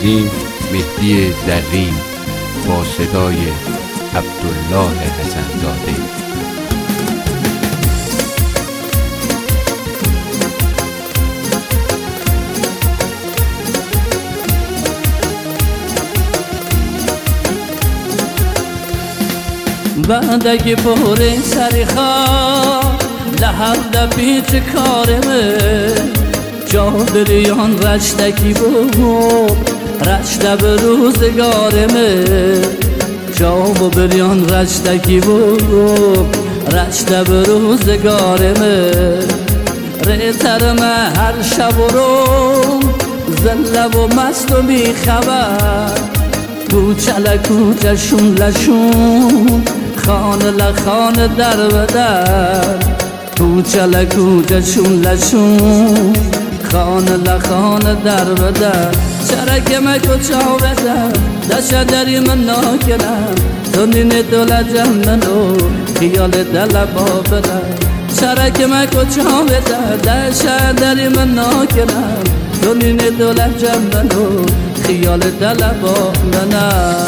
شنیدیم مهدی زرین با صدای عبدالله حسن‌زاده. بعدگی پوری سری خواه لحب دپیچ کارمه جا بریان رشتکی بود رشته به روزگارمه جا بریان رشتکی بود رشته به روزگارمه ریترمه هر شب و روم زله و مست و بیخبر کوچه لکوچه شون لشون خانه لخانه در و در کوچه لکوچه شون لشون خانه لخانه در و در چرک مکو چاو بدم دشه دری من ناکنم تو نینه دوله جمنو خیال دل با بدم چرک مکو چاو بدم دشه دری من ناکنم تو نینه دوله جمنو خیال دل با منم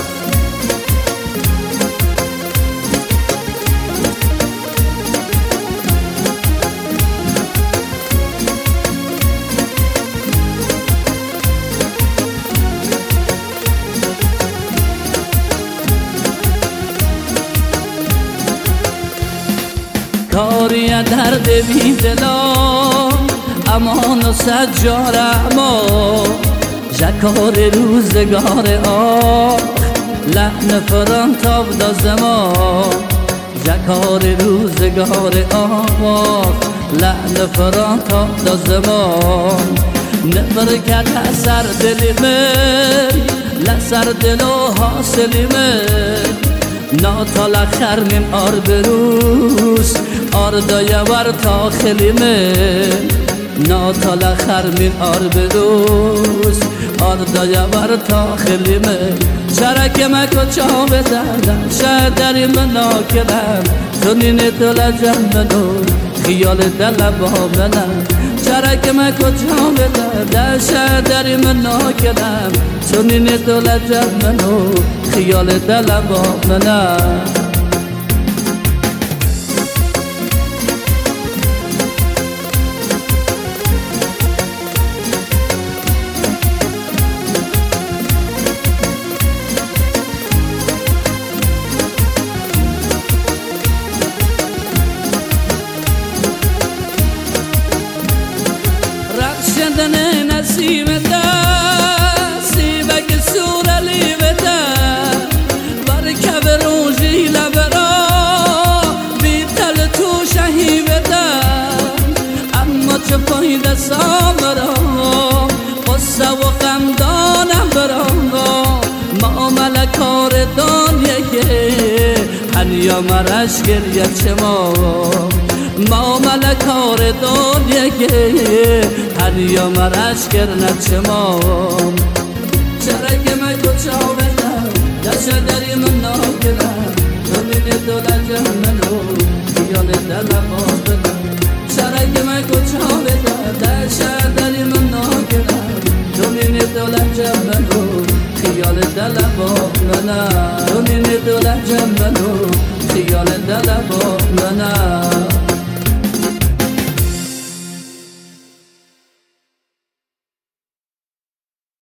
کاری درد بی دلا امان و سجار اما جکار روزگار آخ لحن فران تاب دا زمان جکار روزگار آخ لحن فران تاب دا زمان نبرکت سر دلی من لسر دلو حاصلی من ناتال خرمین آر بروس آر دایور تا خلیمه ناتال خرمین آر بروس آر دایور تا خلیمه شرک مکو چاو بدردم شاید دری من ناکنم تو نینه دل جمنو خیال دل با منم شرک مکو چاو بدردم شاید دری من ناکنم تو نینه دل جمنو خیال دل با منم رخشندن نسیم سیبک سور لیوه برکب روزی لبرا بیتل تو شهیبه اما چه پایده سامرا قصه و غمدانم برا ما ملکار دانیه هنیا مرش گریه چه ما ملکار دانیه هنیا مرش گرنه چه چرک مکو چاو بدم دشه دری من ناکنم تو نینه دوله جمنو خیال دل با بدم چرک مکو چاو بدم دشه دری من ناکنم تو نینه دوله جمنو خیال دل با منم تو نینه دوله جمنو خیال دل با منم